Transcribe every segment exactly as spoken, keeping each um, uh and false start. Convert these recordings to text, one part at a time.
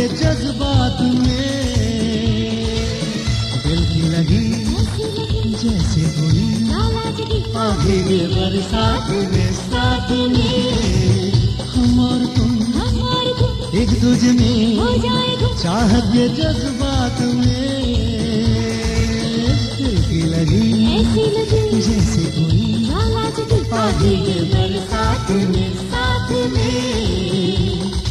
के जज्बात में दिल की लगी जैसे कोई आगे के बरसात में साथ में हम और तुम एक दूजे में चाहत के जज्बात में दिल की लगी जैसे कोई आगे के बरसात में साथ में।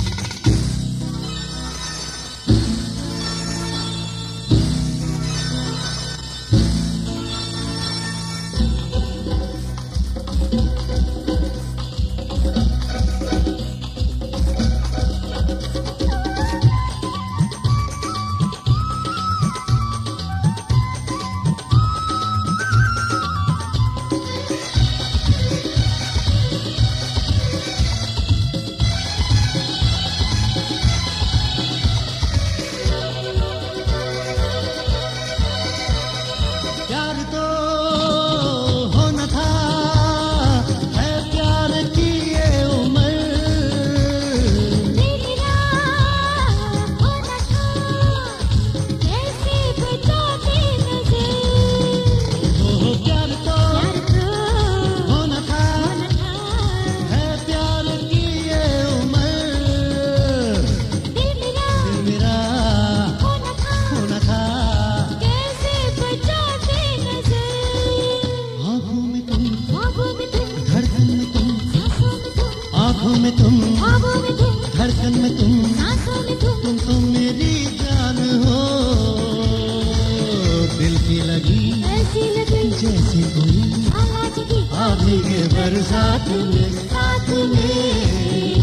आँखों में तुम, धड़कन में तुम, तुम तो मेरी जान हो। दिल की लगी जैसे कोई आगे के बरसात में साथ में।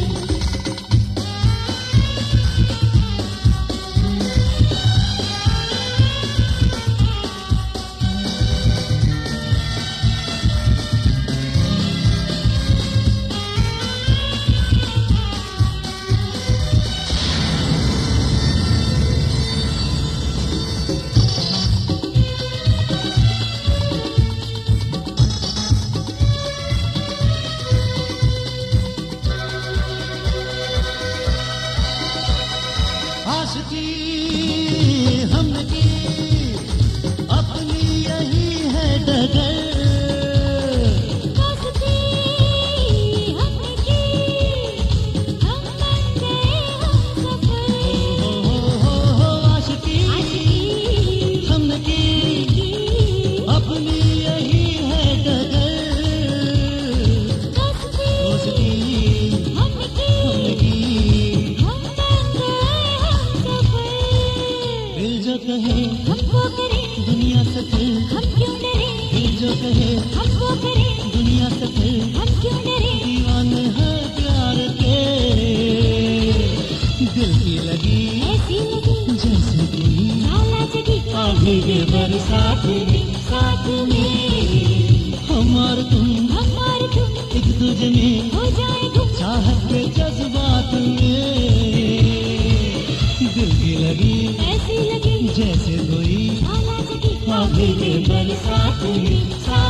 आशिकी हमने की अपनी यही है डगर, दोस्ती हमने की हम बन गए हम सफर। हो हो हो हो आशिकी हमने की अपनी यही है डगर, दोस्ती हमने की हम बन गए हम सफर। दिल जो कहे हमको करे दुनिया से फिर, हम क्यों डरे, दिल जो कहे हमको करे दुनिया से फिर, हम क्यों डरे। दीवाने हैं प्यार के। दिल की लगी ऐसी लगी जैसे कोई लाला जगी आगे के बरसात में साथ में। हम और तुम हमारे तुम एक दूजे में हो जाए गुम। चाहत के जज्बात में दिल की लगी ऐसी लगी जैसे कोई लाला जगी आगे के बरसात में।